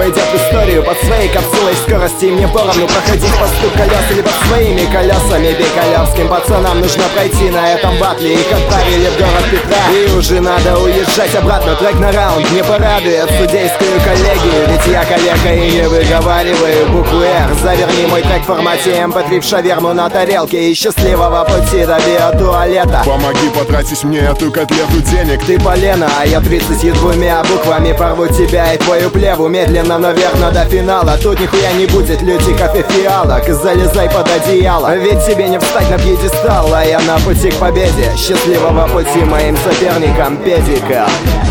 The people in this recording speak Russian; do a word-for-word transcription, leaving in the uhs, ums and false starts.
войдет в историю под своей капсулой скорости. И мне поровну проходить по стук колес или под своими колесами. Бекалявским пацанам нужно пройти на этом батле. Их отправили в город Петра, и уже надо уезжать обратно. Трек на раунд не порадует судейскую коллегию, ведь я коллега и не выговариваю букву R. Заверни мой трек в формате эм пэ три в шаверму на тарелке. И счастливого пути до биотуалета. Помоги потратить мне эту котлету денег. Ты полено, а я тридцатью двумя буквами порву тебя и твою плеву. Медленно, но верно до финала. Тут нихуя не будет лютиков и фиалок. Залезай под одеяло, ведь тебе не встать на пьедестал. А я на пути к победе. Счастливого пути моим соперникам, педикам.